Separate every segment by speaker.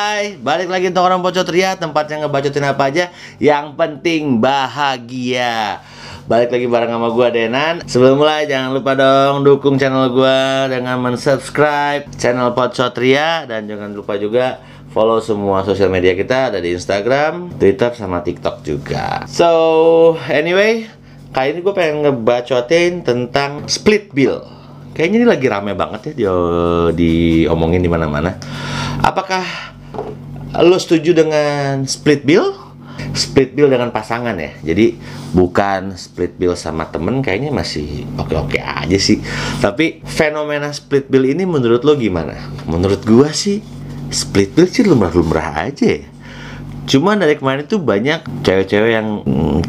Speaker 1: Hai, balik lagi untuk orang Pocot Ria, tempatnya ngebacotin apa aja, yang penting bahagia. Balik lagi bareng sama gua Denan. Sebelum mulai jangan lupa dong dukung channel gua dengan mensubscribe channel Pocot Ria, dan jangan lupa juga follow semua sosial media kita, ada di Instagram, Twitter, sama TikTok juga. So, anyway, kali ini gue pengen ngebacotin tentang split bill. Kayaknya ini lagi rame banget ya diomongin di mana-mana. Apakah lo setuju dengan split bill? Split bill dengan pasangan ya. Jadi bukan split bill sama temen, kayaknya masih oke-oke aja sih. Tapi fenomena split bill ini menurut lo gimana? Menurut gua sih split bill sih lumrah-lumrah aja ya. Cuma dari kemarin itu banyak cewek-cewek yang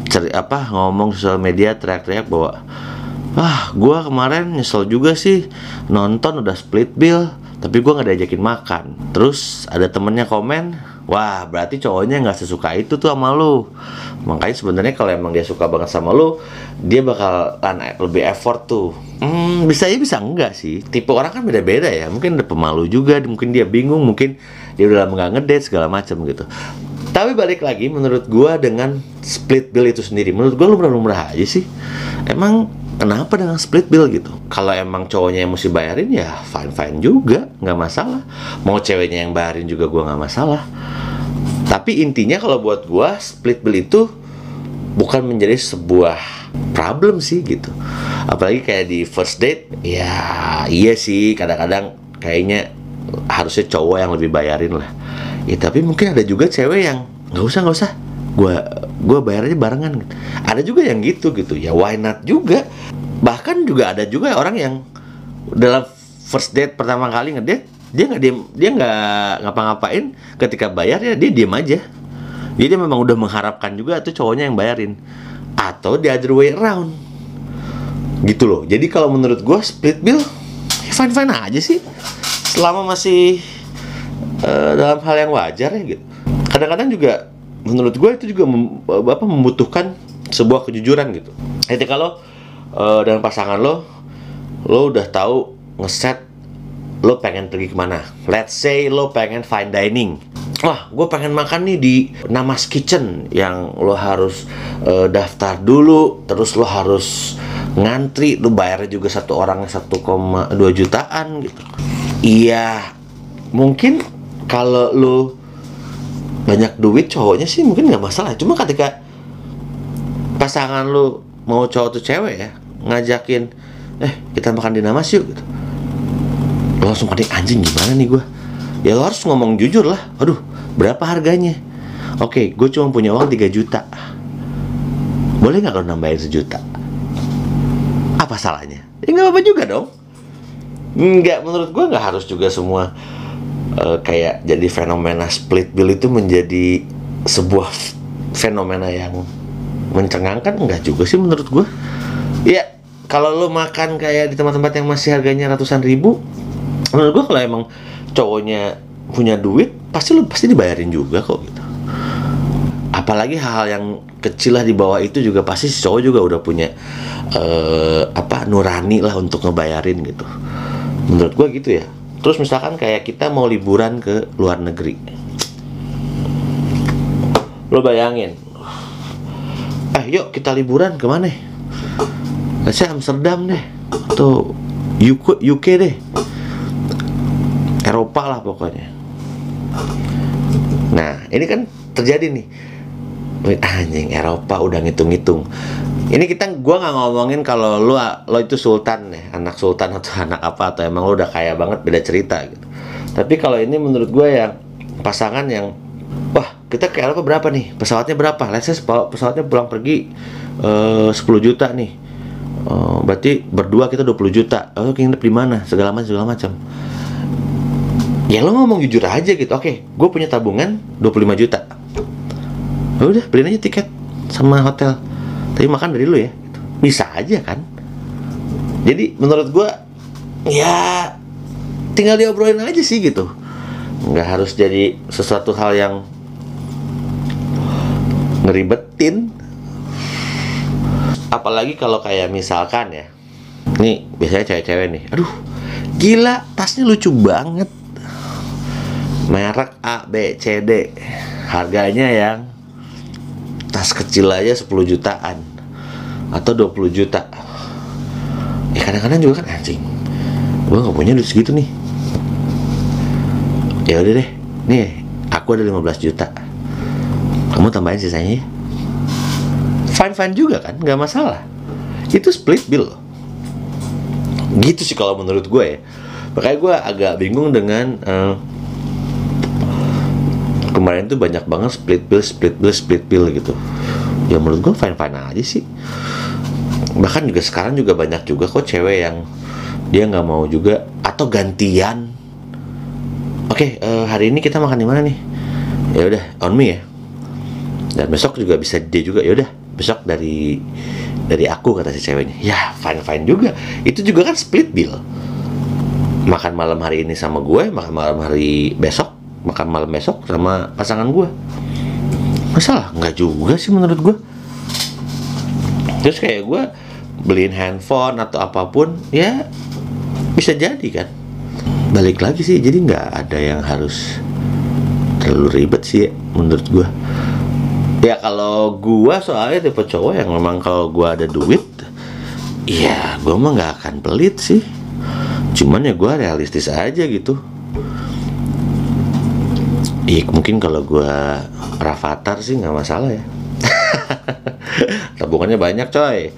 Speaker 1: ngomong sosial media, teriak-teriak bahwa gua kemarin nyesel juga sih nonton udah split bill, tapi gua nggak diajakin makan. Terus ada temennya komen, wah berarti cowoknya nggak sesuka itu tuh sama lu. Makanya sebenarnya kalau emang dia suka banget sama lu, dia bakalan lebih effort tuh. Bisa ya bisa enggak sih. Tipe orang kan beda-beda ya. Mungkin ada pemalu juga, mungkin dia bingung, mungkin dia udah lama nggak ngedate segala macam gitu. Tapi balik lagi, menurut gua dengan split bill itu sendiri, menurut gua lumrah-lumrah aja sih. Emang kenapa dengan split bill gitu? Kalau emang cowoknya yang mesti bayarin ya fine-fine juga, nggak masalah. Mau ceweknya yang bayarin juga gua nggak masalah. Tapi intinya kalau buat gua split bill itu bukan menjadi sebuah problem sih gitu. Apalagi kayak di first date, ya iya sih kadang-kadang kayaknya harusnya cowok yang lebih bayarin lah. Ya tapi mungkin ada juga cewek yang nggak usah, gua bayarnya barengan. Ada juga yang gitu ya, why not juga. Bahkan juga ada juga orang yang dalam first date pertama kali ngedate, dia nggak ngapa-ngapain, ketika bayar ya dia diem aja. Jadi dia memang udah mengharapkan juga tuh cowoknya yang bayarin, atau the other way around gitu loh. Jadi kalau menurut gua split bill ya fine-fine aja sih, selama masih dalam hal yang wajar ya gitu. Kadang-kadang juga menurut gue itu juga membutuhkan sebuah kejujuran gitu. Jadi kalau dengan pasangan lo udah tahu ngeset lo pengen pergi kemana. Let's say lo pengen fine dining. Wah, gue pengen makan nih di Namas Kitchen, yang lo harus daftar dulu, terus lo harus ngantri, lo bayarnya juga satu orang 1,2 jutaan gitu. Iya, mungkin kalau lo banyak duit cowoknya sih mungkin nggak masalah. Cuma ketika pasangan lo mau cowok tuh cewek ya ngajakin, kita makan di Namas yuk gitu, lo langsung panik, anjing gimana nih gue. Ya lo harus ngomong jujur lah, aduh berapa harganya. Oke, gue cuma punya uang 3 juta, boleh nggak lo nambahin 1 juta? Apa salahnya? Ya nggak apa-apa juga dong. Nggak, menurut gue nggak harus juga semua kayak jadi fenomena split bill itu menjadi sebuah fenomena yang mencengangkan. Enggak juga sih menurut gue. Ya kalau lo makan kayak di tempat-tempat yang masih harganya ratusan ribu, menurut gue kalau emang cowoknya punya duit pasti dibayarin juga kok gitu. Apalagi hal-hal yang kecil lah di bawah itu juga pasti si cowok juga udah punya nurani lah untuk ngebayarin gitu. Menurut gue gitu ya. Terus misalkan kayak kita mau liburan ke luar negeri, lo bayangin, yuk kita liburan kemana? Saya Amsterdam deh, atau UK deh, Eropa lah pokoknya. Nah ini kan terjadi nih, anjing Eropa udah ngitung-ngitung. Ini gua nggak ngomongin kalau lo itu sultan ya, anak sultan atau anak apa, atau emang lo udah kaya banget, beda cerita gitu. Tapi kalau ini menurut gue yang pasangan yang, wah kita ke Eropa berapa nih, pesawatnya berapa, let's say pesawatnya pulang pergi 10 juta nih, berarti berdua kita 20 juta, lalu nginep di mana, segala macam. Ya lo ngomong jujur aja gitu, oke, gue punya tabungan 25 juta, udah beliin aja tiket sama hotel, tapi makan dari lu ya, bisa aja kan. Jadi menurut gue ya tinggal diobrolin aja sih gitu, nggak harus jadi sesuatu hal yang ngeribetin. Apalagi kalau kayak misalkan ya, nih biasanya cewek-cewek nih, aduh gila tasnya lucu banget, merek A, B, C, D. Harganya yang tas kecil aja 10 jutaan atau 20 juta. Kadang-kadang juga kan anjing, gue gak punya duit segitu nih. Ya udah deh, nih aku ada 15 juta, kamu tambahin sisanya ya. Fine juga kan, gak masalah. Itu split bill loh. Gitu sih kalau menurut gue ya. Makanya gue agak bingung dengan kemarin tuh banyak banget split bill gitu. Ya menurut gue fine aja sih. Bahkan juga sekarang juga banyak juga kok cewek yang dia nggak mau juga atau gantian. Oke, hari ini kita makan di mana nih? Ya udah, on me ya. Dan besok juga bisa dia juga. Ya udah, besok dari aku, kata si ceweknya. Ya fine juga. Itu juga kan split bill. Makan malam hari ini sama gue, makan malam hari besok, makan malam besok sama pasangan gue. Masalah? Nggak juga sih menurut gue. Terus kayak gue beliin handphone atau apapun, ya bisa jadi kan. Balik lagi sih, jadi nggak ada yang harus terlalu ribet sih ya, menurut gue. Ya kalau gue soalnya tipe cowok yang memang kalau gue ada duit, ya gue mah nggak akan pelit sih. Cuman ya gue realistis aja gitu. Iya mungkin kalau gue Rafathar sih nggak masalah ya. Tabungannya banyak coy.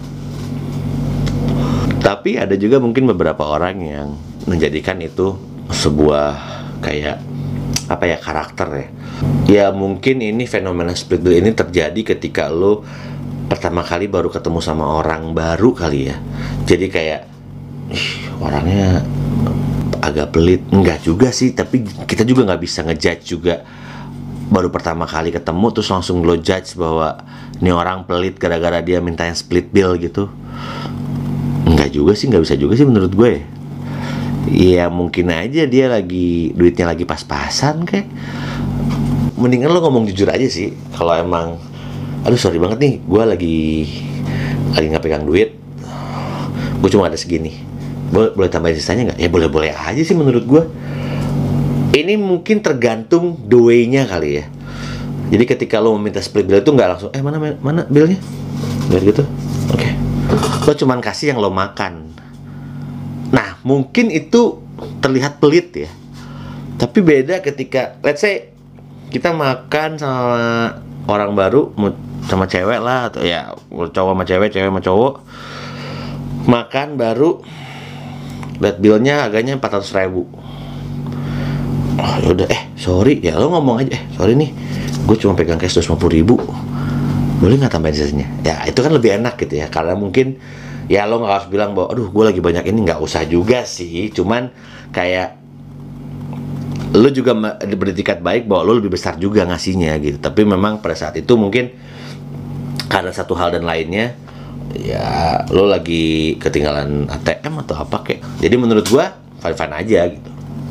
Speaker 1: Tapi ada juga mungkin beberapa orang yang menjadikan itu sebuah kayak apa ya, karakter ya. Ya mungkin ini fenomena split bill ini terjadi ketika lo pertama kali baru ketemu sama orang baru kali ya. Jadi kayak orangnya agak pelit. Enggak juga sih, tapi kita juga nggak bisa ngejudge juga. Baru pertama kali ketemu terus langsung lo judge bahwa ini orang pelit gara-gara dia minta yang split bill gitu. Enggak juga sih, nggak bisa juga sih menurut gue. Ya mungkin aja dia lagi duitnya lagi pas-pasan kayak. Mendingan lo ngomong jujur aja sih. Kalau emang, aduh sorry banget nih, gue lagi nggak pegang duit, gue cuma ada segini, boleh tambahin sisanya nggak? Ya boleh aja sih menurut gue. Ini mungkin tergantung the way-nya kali ya. Jadi ketika lo meminta split bill itu nggak langsung mana billnya, biar gitu. Oke. Lo cuman kasih yang lo makan. Nah mungkin itu terlihat pelit ya. Tapi beda ketika let's say kita makan sama orang baru, sama cewek lah, atau ya cowok sama cewek sama cowok, makan baru, lihat billnya harganya 400.000. Oh yaudah, sorry ya, lo ngomong aja, sorry nih, gue cuma pegang cash 250.000, boleh nggak tambahin sisanya? Ya itu kan lebih enak gitu ya, karena mungkin ya lo nggak harus bilang bahwa aduh gue lagi banyak ini, nggak usah juga sih. Cuman kayak lo juga beretikat baik bahwa lo lebih besar juga ngasihnya gitu. Tapi memang pada saat itu mungkin karena satu hal dan lainnya, ya lo lagi ketinggalan ATM atau apa kayak. Jadi menurut gua fine aja gitu.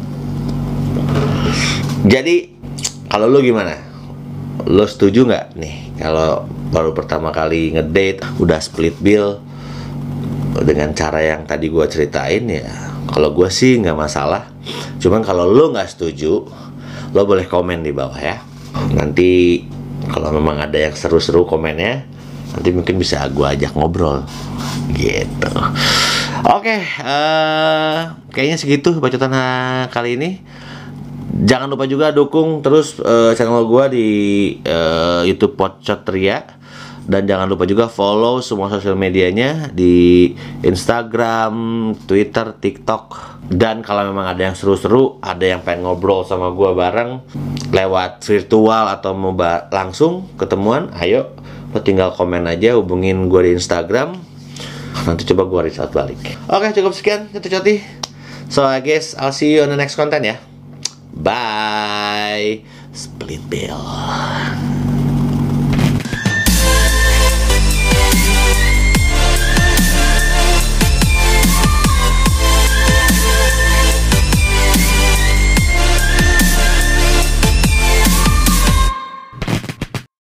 Speaker 1: Jadi kalau lo gimana? Lo setuju nggak nih kalau baru pertama kali ngedate udah split bill dengan cara yang tadi gua ceritain? Ya kalau gua sih nggak masalah. Cuman kalau lo nggak setuju, lo boleh komen di bawah ya. Nanti kalau memang ada yang seru-seru komennya, nanti mungkin bisa gue ajak ngobrol gitu. Oke, kayaknya segitu bacotan kali ini. Jangan lupa juga dukung terus channel gue di YouTube Pocot Ria. Dan jangan lupa juga follow semua sosial medianya di Instagram, Twitter, TikTok. Dan kalau memang ada yang seru-seru, ada yang pengen ngobrol sama gue bareng lewat virtual atau mau langsung ketemuan, ayo lo tinggal komen aja, hubungin gue di Instagram. Nanti coba gue reach out balik. Oke, cukup sekian coti-coti. So I guess I'll see you on the next content ya. Bye. Split bill.